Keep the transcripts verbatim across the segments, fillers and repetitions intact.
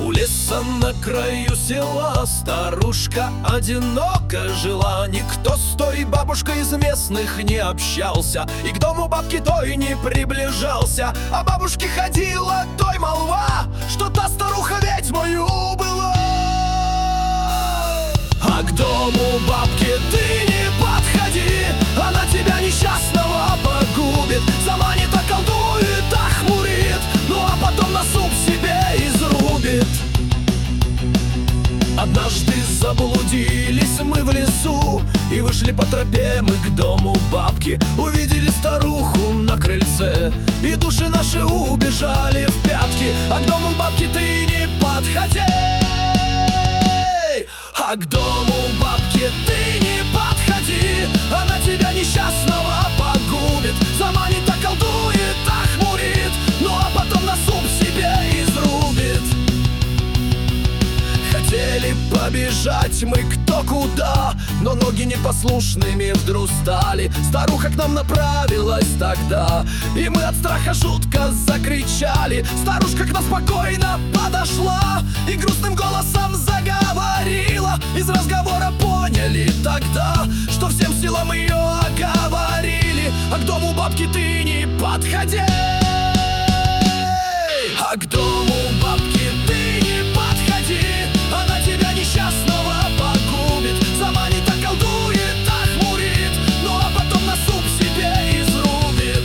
У леса на краю села старушка одиноко жила. Никто с той бабушкой из местных не общался, и к дому бабки той не приближался. А бабушке ходила той молва, что та старуха ведьмою была. А к дому бабки ты не подходи, она тебя несчастного погубит. Заманит, околдует, охмурит, ну а потом на суп себе изрубит. Однажды заблудились мы в лесу и вышли по тропе мы к дому бабки. Увидели старуху на крыльце, и души наши убежали в пятки. А к дому бабки ты не подходи, а к дому бабки ты не подходи, она тебя несчастного погубит. Заманит, околдует, охмурит, ну а потом на суп себе изрубит. Хотели побежать мы кто куда, но ноги непослушными вдруг стали. Старуха к нам направилась тогда, и мы от страха жутко закричали. Старушка к нам спокойно подошла и грустным голосом заговорила. Из разговора поняли тогда, что всем силам ее оговорили. А к дому бабки ты не подходи, а к дому бабки ты не подходи, она тебя несчастного погубит. Заманит, околдует, охмурит, ну а потом на суп себе изрубит.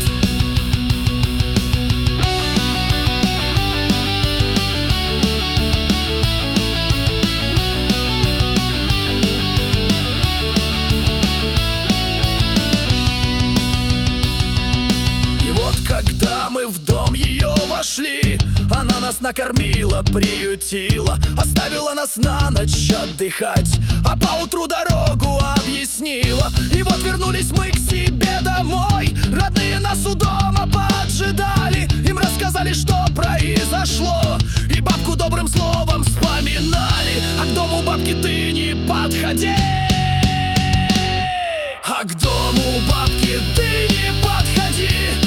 И вот когда мы в дом ее вошли, она нас накормила, приютила, оставила нас на ночь отдыхать, а поутру дорогу объяснила. И вот вернулись мы к себе домой, родные нас у дома поджидали. Им рассказали, что произошло, и бабку добрым словом вспоминали. А к дому бабки ты не подходи, а к дому бабки ты не подходи,